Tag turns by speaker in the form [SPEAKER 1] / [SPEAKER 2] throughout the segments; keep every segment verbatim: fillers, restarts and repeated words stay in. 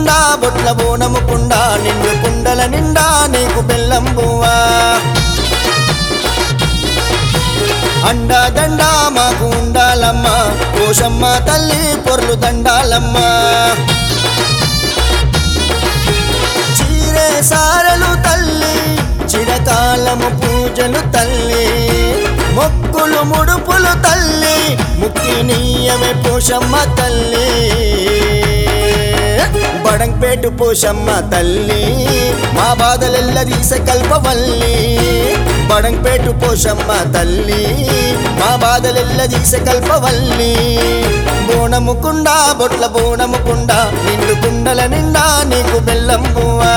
[SPEAKER 1] కుండా బొట్ల బోనము కుండ నిండు కుండల నిండా నీకు బెల్లం బువ్వా అండా దండా మాకు ఉండాలమ్మ పోషమ్మ తల్లి పొర్లు దండాలమ్మ చీరే సారలు తల్లి చిరకాలము పూజలు తల్లి మొక్కులు ముడుపులు తల్లి ముక్తి నీయమే పోషమ్మ తల్లి బడంపేటు పోషమ్మ తల్లి మా బాధలెల్ల తీసే కల్పవల్లి బడంపేటు పోషమ్మ తల్లి మా బాధలెల్ల తీసే కల్పవల్లి బోనము కుండ బొట్ల బోనము కుండ నిండు కుండల నిండా నీకు బెల్లం బువ్వా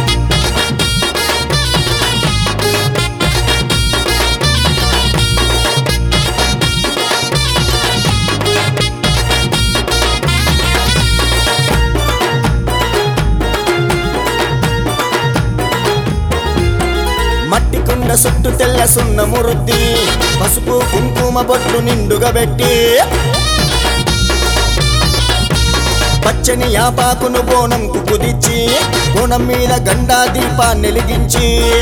[SPEAKER 1] మట్టి కుండ సుట్టు తెల్ల సున్నము రుద్ది పసుపు కుంకుమ బొట్లు నిండుగా పెట్టి పచ్చని యాపాకును బోనంకు కుదిచ్చి బోనం మీద గండా దీపాన్ని వెలిగించి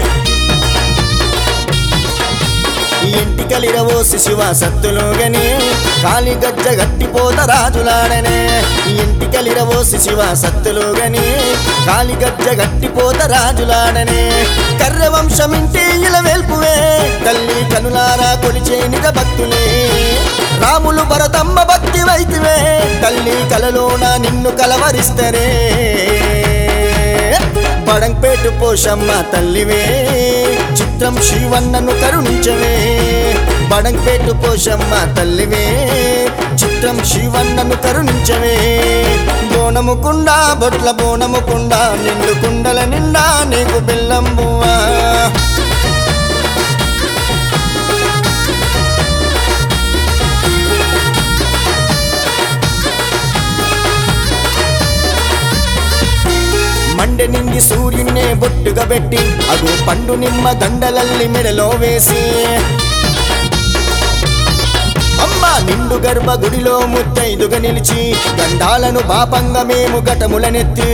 [SPEAKER 1] ఇంటికలిరవోసి శివ సత్తులోగని కాలి గజ్జ గట్టిపోత రాజులాడనే ఇంటికలిరవోసి శివ సత్తులోగని కాలి గజ్జ గట్టిపోత రాజులాడనే కర్ర వంశమింటి ఇల వెల్పువే తల్లి కనులారా కొలిచే నిజ భక్తులే రాములు భరతమ్మ భక్తి వైతివే తల్లి కలలోన నిన్ను కలవరిస్తరే బడంపేటు పోషమ్మ తల్లివే చిత్రం శివన్నను కరుణించవే బడంపేటు పోషమ్మ తల్లివే చిత్రం శివన్నను కరుణించవే బోనము కుండ బొట్ల బోనము కుండ నిండు కుండల నిండా నీకు బెల్లం బువ్వా మండె నిండి సూర్యున్నే బొట్టుగా పెట్టి అగు పండు నిమ్మ దండలల్లి మెడలో వేసి అమ్మ నిండు గర్భ గుడిలో ముత్తైదుగా నిలిచి గండాలను పాపంగా మేము ఘటములనెత్తి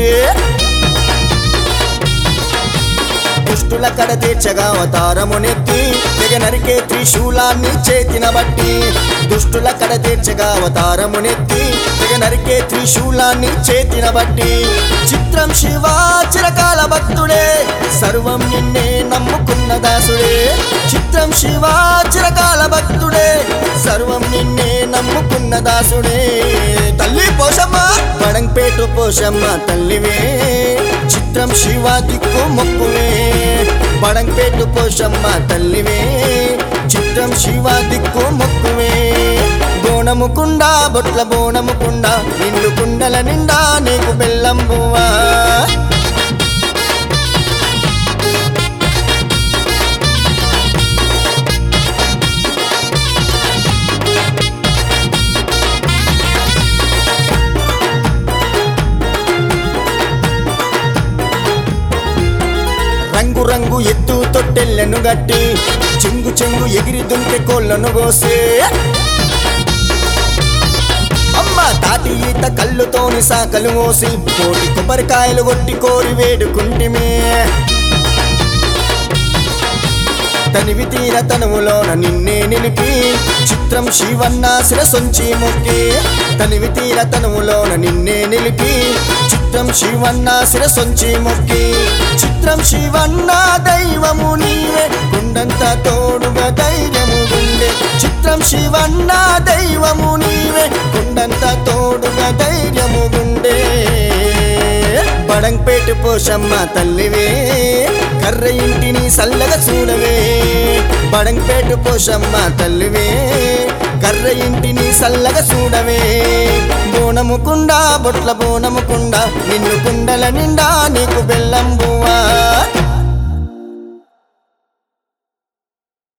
[SPEAKER 1] దుష్టుల కడ తీర్చగా అవతారమునెత్తి తెగ నరికే త్రిశూలాన్ని చేతిన బట్టి దుష్టుల కడ తీర్చగా అవతారమునెత్తి తెగ నరికే త్రిశూలాన్ని చేతిన బట్టి చిత్రం శివ చిరకాల భక్తుడే సర్వం నిన్నే నమ్ముకున్న దాసుడే చిత్రం శివ చిరకాల భక్తుడే సర్వం నిన్నే నమ్ముకున్న దాసుడే తల్లి పోషమ్మ బడంపేటు పోషమ్మ తల్లివే చిత్రం శివ దిక్కు మొక్కువే బడంపేటు పోషమ్మ తల్లివే చిత్రం శివ దిక్కు మొక్కువే బోనము కుండ బొట్ల బోనము కుండ నిండు కుండల నిండా నీకు బెల్లం బువ్వా రంగు రంగు ఎత్తు తొట్టెళ్ళను గట్టి చెంగు చెంగు ఎగిరి దుంకె కోళ్ళను కోసే అమ్మ తాటి ఈత కళ్ళుతోని సాకలు మోసి కోటి కొబ్బరికాయలు కొట్టి కోరి వేడుకుంటిమే తనివి తీర తనువులోన నిన్నే నిలిపి చిత్రం శివన్న శిరసొంచి మొక్కి తనివి తీర తనువులోన నిన్నే నిలిపి చిత్రం శివన్న శిరసొంచి మొక్కి చిత్రం శివన్న దైవము నీవే గుండంత తోడుగా ధైర్యము గుండె చిత్రం శివన్న దైవము నీవే గుండంత తోడుగా ధైర్యము గుండె బడంపేటు పోషమ్మ తల్లివే కర్ర ఇంటిని సల్లగా చూడవే బడంపేటు పోషమ్మ తల్లివే కర్ర ఇంటిని సల్లగా చూడవే బోనము కుండ బొట్ల బోనము కుండ నిన్ను కుండల నిండా నీకు బెల్లం బువ్వా